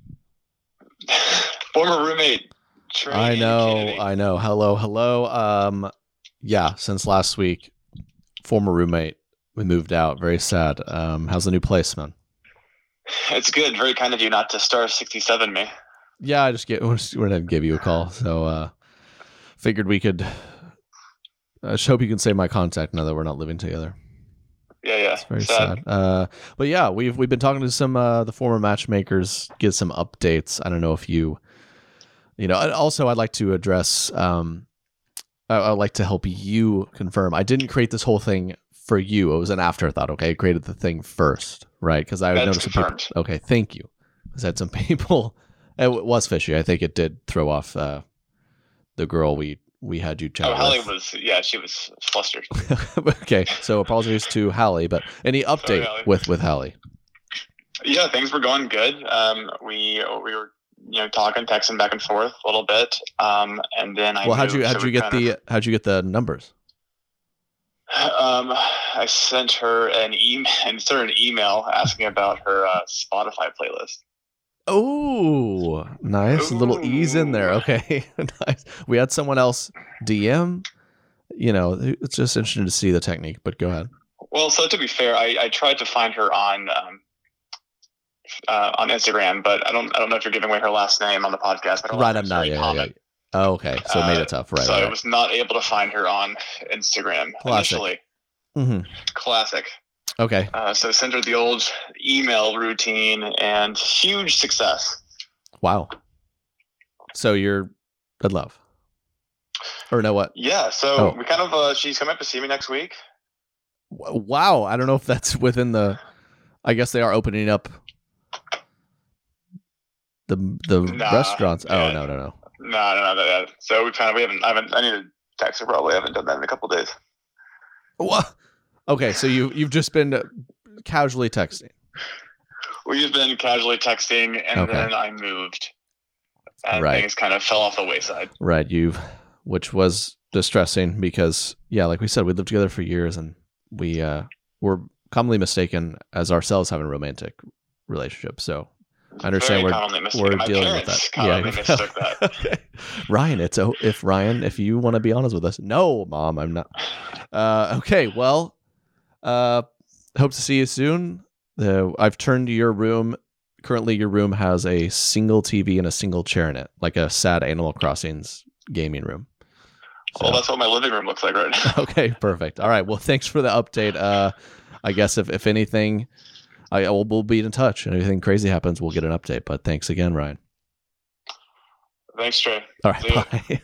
Former roommate. Trey.
I know. Hello. Yeah, since last week, former roommate. We moved out. Very sad. How's the new place, man?
It's good. Very kind of you not to star 67 me.
Yeah, I just went ahead and gave you a call. So figured we could. I just hope you can save my contact now that we're not living together.
Yeah.
It's very sad. But yeah, we've been talking to some the former matchmakers, get some updates. I don't know if you know. Also, I'd like to address. I'd like to help you confirm. I didn't create this whole thing for you. It was an afterthought. Okay, I created the thing first, right? Because I noticed some people. Okay, thank you. Because I had some people. It was fishy. I think it did throw off the girl we had you chat with.
Hallie was, she was flustered.
Okay, so apologies to Hallie, but any update Sorry, with Hallie?
Yeah, things were going good. We were talking, texting back and forth a little bit, and then
how'd you get the numbers?
I sent her an email asking about her Spotify playlist.
Oh, nice. A little ease in there. Okay. Nice. We had someone else DM. It's just interesting to see the technique, but go ahead.
Well, so to be fair, I tried to find her on Instagram, but I don't know if you're giving away her last name on the podcast. But
right, I'm not. Yeah. Oh, okay. So it made it tough. Right.
So I was not able to find her on Instagram initially.
Mm-hmm.
Classic.
Okay.
So sent her the old email routine and huge success.
Wow. So you're in love. Or no, what?
Yeah. So we kind of, she's coming up to see me next week.
Wow. I don't know if that's within I guess they are opening up the restaurants.
Yeah.
Oh, no.
No. So I need to text her probably. I haven't done that in a couple of days.
What? Okay, so you've just been casually texting.
We've been casually texting, and then I moved, and things kind of fell off the wayside.
Right, which was distressing because, like we said, we lived together for years, and we were commonly mistaken as ourselves having a romantic relationship. So I understand we're dealing with that.
Mistook that.
Okay. Ryan, if you want to be honest with us, no, Mom, I'm not. Okay, well. Hope to see you soon. I've turned your room. Currently, your room has a single TV and a single chair in it, like a sad Animal Crossing's gaming room.
So. Well, that's what my living room looks like right now.
Okay, perfect. All right. Well, thanks for the update. I guess if anything, we'll be in touch. And if anything crazy happens, we'll get an update. But thanks again, Ryan.
Thanks, Trey.
All right. Bye.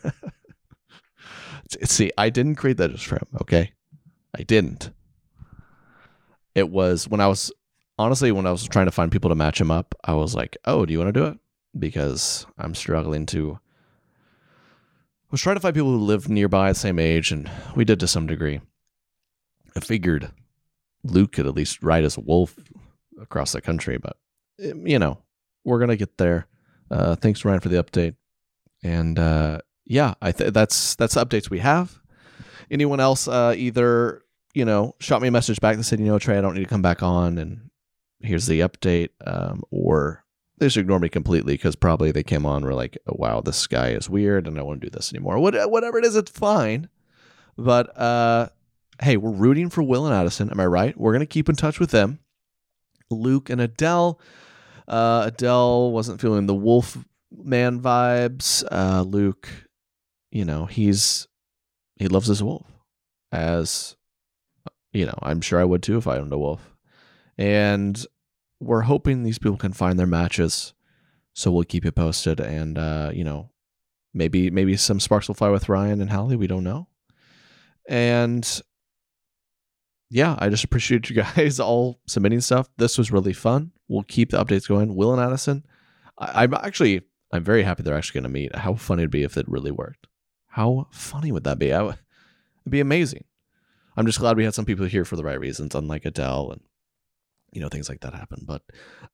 See, I didn't create that just for him. Okay, I didn't. It was when I was trying to find people to match him up, I was like, oh, do you want to do it? Because I'm struggling to was trying to find people who live nearby the same age, and we did to some degree. I figured Luke could at least ride as a wolf across the country, but, you know, we're going to get there. Thanks, Ryan, for the update. And yeah, that's the updates we have. Anyone else either, you know, shot me a message back that said, you know, Trey, I don't need to come back on, and here's the update, or they just ignore me completely because probably they came on and were like, oh, wow, this guy is weird and I don't want to do this anymore. Whatever it is, it's fine. But hey, we're rooting for Will and Addison. Am I right? We're going to keep in touch with them. Luke and Adele. Adele wasn't feeling the wolf man vibes. Luke, you know, he loves his wolf, as, you know, I'm sure I would too if I owned a wolf. And we're hoping these people can find their matches, so we'll keep you posted. And you know, maybe some sparks will fly with Ryan and Hallie. We don't know. And yeah, I just appreciate you guys all submitting stuff. This was really fun. We'll keep the updates going. Will and Addison, I'm very happy they're actually going to meet. How funny it'd be if it really worked. How funny would that be? It'd be amazing. I'm just glad we had some people here for the right reasons, unlike Adele, and, you know, things like that happen. But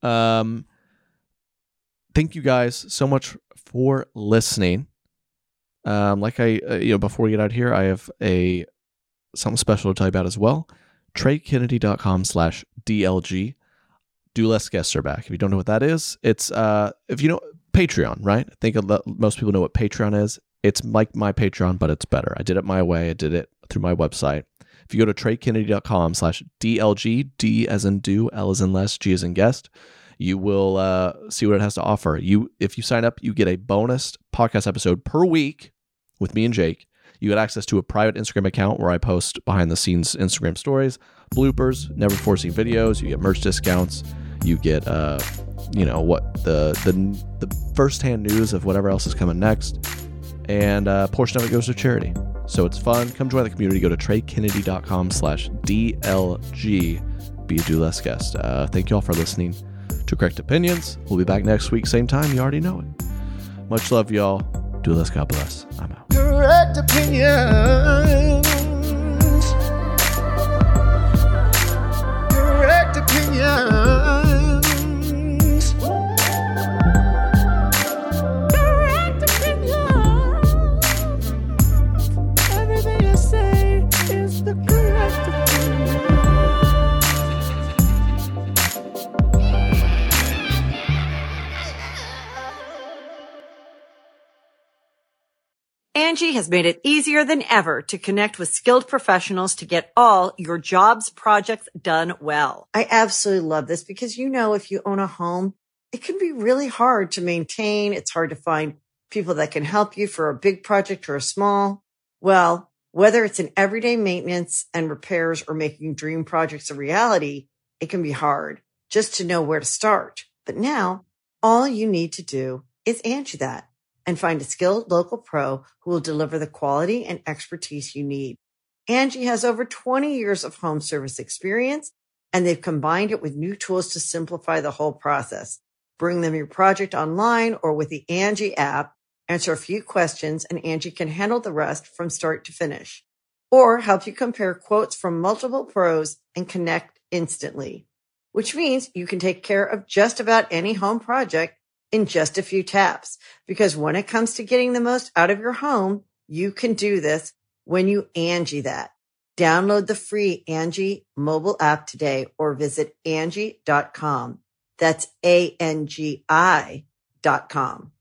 thank you guys so much for listening. Like before we get out here, I have something special to tell you about as well. TreyKennedy.com/DLG. Do Less Guests are back. If you don't know what that is, it's if you know Patreon, right? I think most people know what Patreon is. It's like my Patreon, but it's better. I did it my way. I did it through my website. If you go to TreyKennedy.com/DLG, D as in do, L as in less, G as in guest, you will see what it has to offer. If you sign up, you get a bonus podcast episode per week with me and Jake. You get access to a private Instagram account where I post behind the scenes Instagram stories, bloopers, never forcing videos. You get merch discounts. You get what the firsthand news of whatever else is coming next, and a portion of it goes to charity. So it's fun. Come join the community. Go to TreyKennedy.com/DLG. Be a Do Less Guest. Thank you all for listening to Correct Opinions. We'll be back next week, same time. You already know it. Much love, y'all. Do less, God bless. I'm out.
Correct Opinions. Correct Opinions. Correct Opinions. Everything I say is the correct opinion.
Angie has made it easier than ever to connect with skilled professionals to get all your jobs projects done well. I absolutely love this because, you know, if you own a home, it can be really hard to maintain. It's hard to find people that can help you for a big project or a small. Well, whether it's in everyday maintenance and repairs or making dream projects a reality, it can be hard just to know where to start. But now all you need to do is Angie that and find a skilled local pro who will deliver the quality and expertise you need. Angie has over 20 years of home service experience, and they've combined it with new tools to simplify the whole process. Bring them your project online or with the Angie app, answer a few questions, and Angie can handle the rest from start to finish. Or help you compare quotes from multiple pros and connect instantly, which means you can take care of just about any home project in just a few taps. Because when it comes to getting the most out of your home, you can do this when you Angie that. Download the free Angie mobile app today or visit Angie.com. That's ANGI.com.